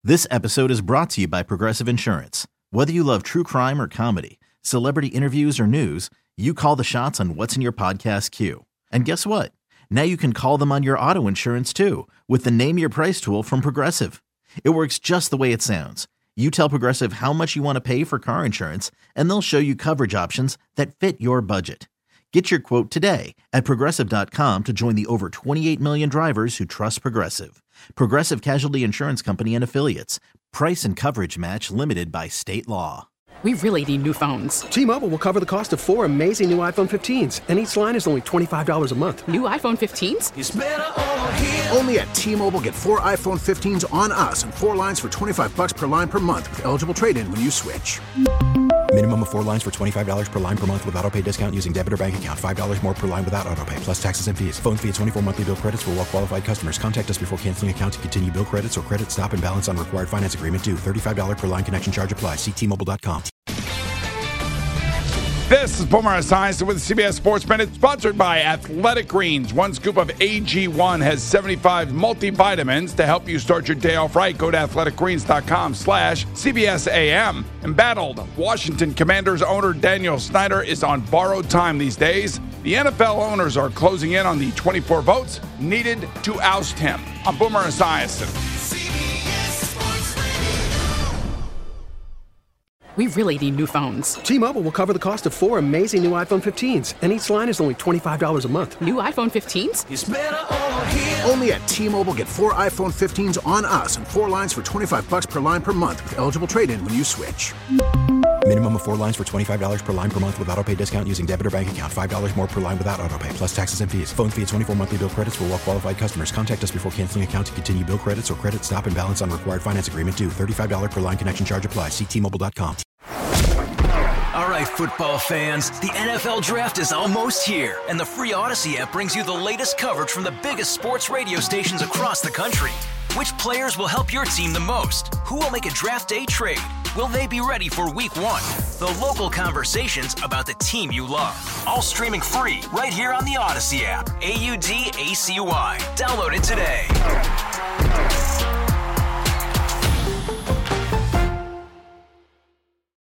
This episode is brought to you by Progressive Insurance. Whether you love true crime or comedy, celebrity interviews or news, you call the shots on what's in your podcast queue. And guess what? Now you can call them on your auto insurance too with the Name Your Price tool from Progressive. It works just the way it sounds. You tell Progressive how much you want to pay for car insurance, and they'll show you coverage options that fit your budget. Get your quote today at Progressive.com to join the over 28 million drivers who trust Progressive. Progressive Casualty Insurance Company and Affiliates. Price and coverage match limited by state law. We really need new phones. T-Mobile will cover the cost of 4 amazing new iPhone 15s, and each line is only $25 a month. New iPhone 15s? It's better over here. Only at T-Mobile, get 4 iPhone 15s on us and 4 lines for $25 per line per month with eligible trade-in when you switch. Minimum of 4 lines for $25 per line per month with autopay discount using debit or bank account. $5 more per line without autopay, plus taxes and fees. Phone fee at 24 monthly bill credits for well-qualified customers. Contact us before canceling account to continue bill credits or credit stop and balance on required finance agreement due. $35 per line connection charge applies. See T-Mobile.com. This is Boomer Esiason with CBS Sports Minute, sponsored by Athletic Greens. One scoop of AG1 has 75 multivitamins to help you start your day off right. Go to athleticgreens.com/CBSAM. Embattled Washington Commanders owner Daniel Snyder is on borrowed time these days. The NFL owners are closing in on the 24 votes needed to oust him. I'm Boomer Esiason. We really need new phones. T-Mobile will cover the cost of 4 amazing new iPhone 15s, and each line is only $25 a month. New iPhone 15s? It's better over here. Only at T-Mobile, get 4 iPhone 15s on us and 4 lines for $25 per line per month with eligible trade-in when you switch. Minimum of 4 lines for $25 per line per month with autopay discount using debit or bank account. $5 more per line without autopay, plus taxes and fees. Phone fee at 24 monthly bill credits for well-qualified customers. Contact us before canceling account to continue bill credits or credit stop and balance on required finance agreement due. $35 per line connection charge applies. See T-Mobile.com. All right, football fans, the NFL Draft is almost here, and the free Odyssey app brings you the latest coverage from the biggest sports radio stations across the country. Which players will help your team the most? Who will make a draft day trade? Will they be ready for week 1? The local conversations about the team you love. All streaming free right here on the Odyssey app. AUDACY. Download it today.